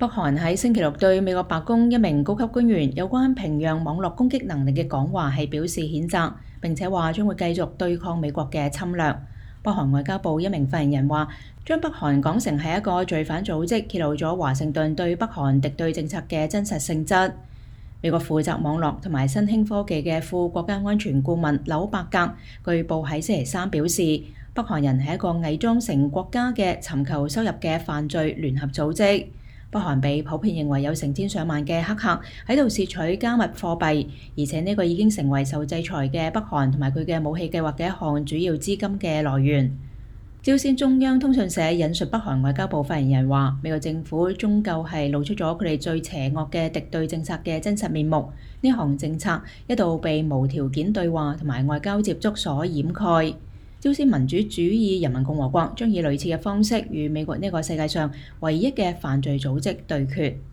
北韓喺星期六對美國白宮一名高級官員有關平壤網絡攻擊能力嘅講話係表示譴責，並且話將會繼續對抗美國嘅侵略。北韓外交部一名發言人話，將北韓講成係一個罪犯組織，揭露咗華盛頓對北韓敵對政策嘅真實性質。美國負責網絡同埋新興科技嘅副國家安全顧問柳伯格據報喺星期三表示，北韓人係一個偽裝成國家嘅尋求收入嘅犯罪聯合組織。北韓被普遍認為有成千上萬嘅黑客喺度竊取加密貨幣，而且呢個已經成為受制裁嘅北韓同埋佢嘅武器計劃嘅一項主要資金嘅來源。朝鮮中央通訊社引述北韓外交部發言人話，美國政府終究係露出咗佢哋最邪惡嘅敵對政策嘅真實面目。呢項政策一度被無條件對話同埋外交接觸所掩蓋。朝鮮民主主義人民共和國將以類似嘅方式與美國呢個世界上唯一嘅犯罪組織對決。